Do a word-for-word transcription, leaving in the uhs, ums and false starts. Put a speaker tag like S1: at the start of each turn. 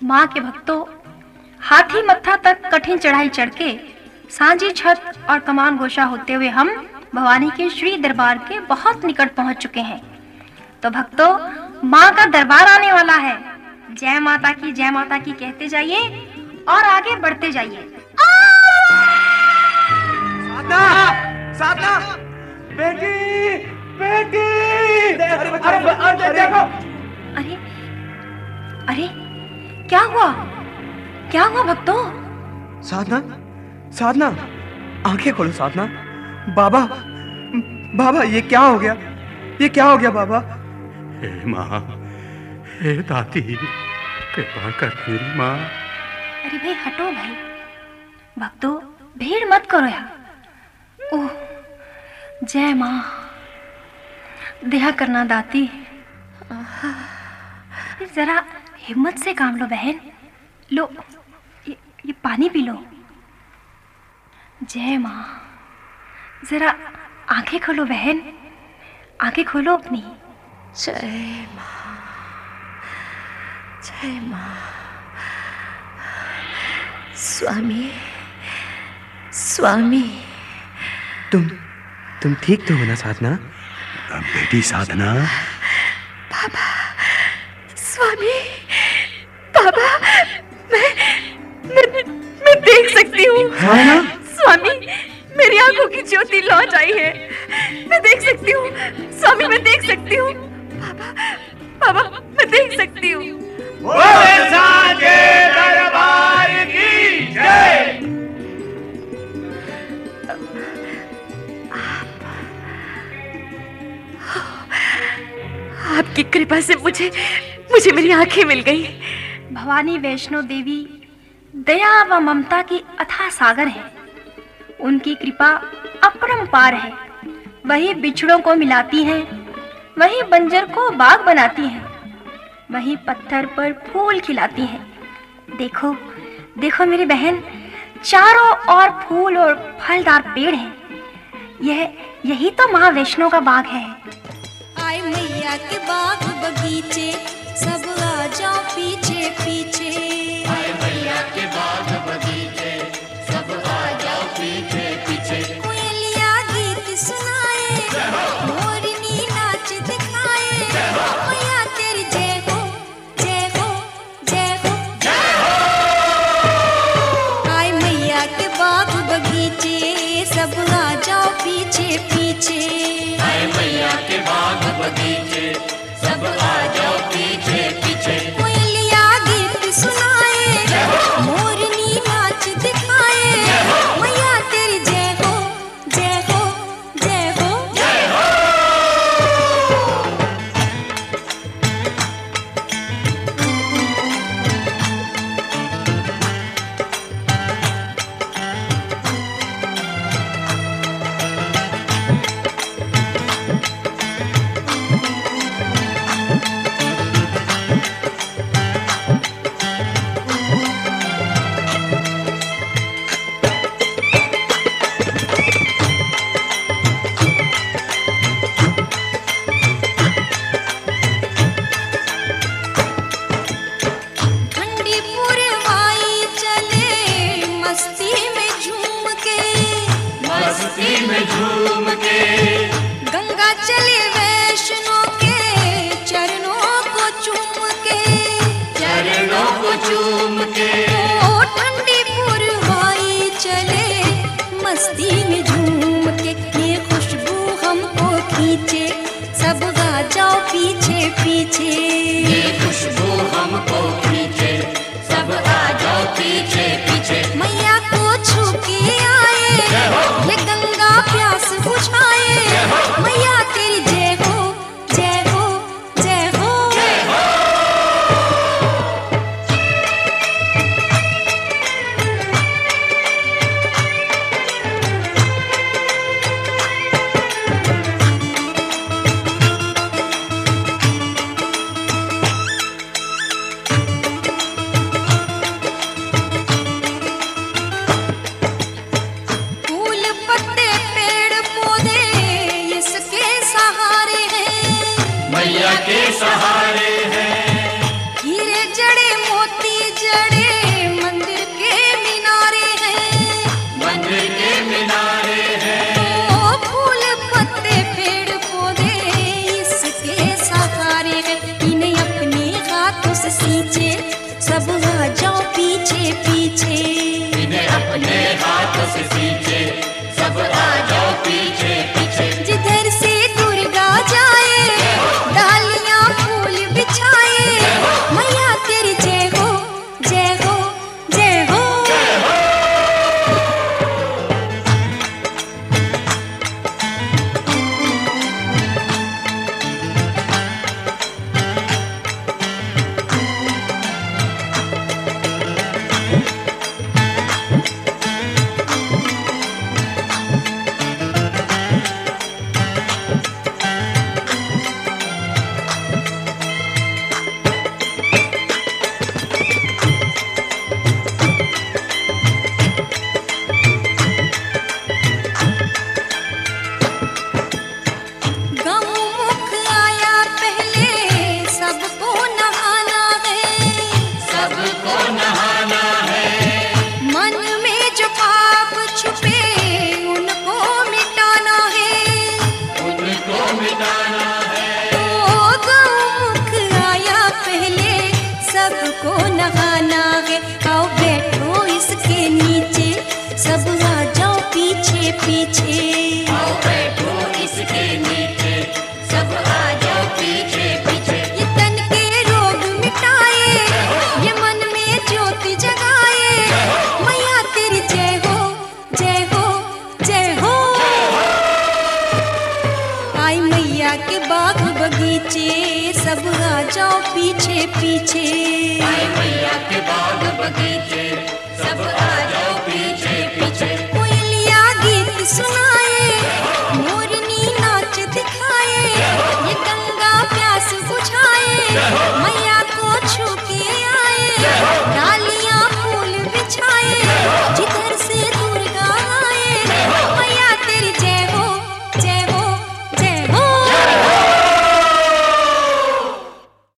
S1: माँ के भक्तों, हाथी मत्था तक कठिन चढ़ाई चढ़ के सांझी छत और कमान गोशा होते हुए हम भवानी के श्री दरबार के बहुत निकट पहुंच चुके हैं। तो भक्तों, माँ का दरबार आने वाला है। जय माता की, जय माता की कहते जाइए और आगे बढ़ते जाइए।
S2: साधना, साधना, बेटी, बेटी, अरे अरे देखो,
S1: अरे अरे क्या हुआ, क्या हुआ भक्तों?
S2: साधना, साधना, आंखें खोलो साधना। बाबा, बाबा ये क्या हो गया, ये क्या हो गया बाबा?
S3: हे माँ, हे दाती, कृपा कर मेरी माँ।
S1: अरे भाई हटो भाई, भक्तों भीड़ मत करो यार। ओह, जय माँ, दया करना दाती। जरा हिम्मत से काम लो बहन। लो ये, ये पानी पी लो। जय माँ, जरा आंखें खोलो बहन, आंखें खोलो अपनी।
S4: जय माँ, जय माँ। स्वामी, स्वामी,
S2: तुम तुम ठीक तो हो ना साधना?
S3: बेटी साधना।
S4: बाबा, स्वामी, बाबा, मैं मैं मैं देख सकती हूँ। स्वामी, मेरी आंखों की ज्योति लौट आई है। मैं देख सकती हूँ स्वामी, मैं देख सकती हूँ। बाबा, बाबा, मैं देख सकती हूँ।
S5: दरबार की जय।
S4: आपकी कृपा से मुझे मुझे मेरी आंखें मिल गई।
S1: भवानी वैष्णो देवी दया व ममता की अथाह सागर है। उनकी कृपा अपरंपार है। वही बिछड़ों को मिलाती हैं, वही बंजर को बाग बनाती हैं, वही पत्थर पर फूल खिलाती हैं। देखो, देखो मेरी बहन, चारों ओर फूल और फलदार पेड़ हैं। यह यही तो माँ वैष्णो का बाग है।
S6: आए मैया के बाग बगीचे, सब आ जाओ पीछे पीछे।
S5: आए मैया के बाग बगीचे, सब आ जाओ पीछे पीछे।
S6: कोयलिया गीत सुनाए, मोरनी नाच दिखाए। मैया तेरी जय हो, जय हो, जय हो, जय हो। आए मैया के बाग बगीचे, सब आ जाओ पीछे पीछे।
S5: आए मैया के बाग बगीचे, सब आ जाओ पीछे पीछे।
S6: कोयलिया गीत सुनाए, मोरनी नाच दिखाए। मैया तेरी जय हो, जय हो, जय हो, जय हो। ठंडी पुरवाई चले मस्ती में झूम के,
S5: मस्ती में झूम के।
S6: गंगा चले वैष्णो के चरणों को चूम के,
S5: चरणों को चूम के।
S6: ओ ठंडी पुरवाई चले मस्ती में झूम के। ये खुशबू हमको खींचे, सब गा जाओ पीछे पीछे।
S5: ये खुशबू हमको खींचे, सब आ जाओ पीछे पीछे।
S6: मैया को छू के आए, ये गंगा प्यास बुझाए। मैया तेरी जय सब आ जाओ पीछे पीछे।
S5: इन्हें अपने हाथों से सींचे, सब आ जाओ पीछे पीछे।
S6: जिधर से दुर्गा जाए डालियां फूल बिछाए, मैया तेरी जय हो जय हो जय हो। गौमुख आया पहले सबको नहाना है,
S5: सबको नहाना है।
S6: मन में जो पाप छुपे उनको मिटाना है,
S5: उनको मिटाना है।
S6: ओ गौमुख आया पहले सबको नहाना है। आओ बैठो इसके नीचे, सब आ जाओ पीछे पीछे।
S5: आओ बैठो इसके नीचे, सब आ जाओ पीछे पीछे।
S6: ये तन के रोग मिटाए, ये मन में ज्योति जगाए, मैया तेरी जय हो जय हो जय हो। आई मैया के बाग बगीचे, सब आ जाओ पीछे पीछे।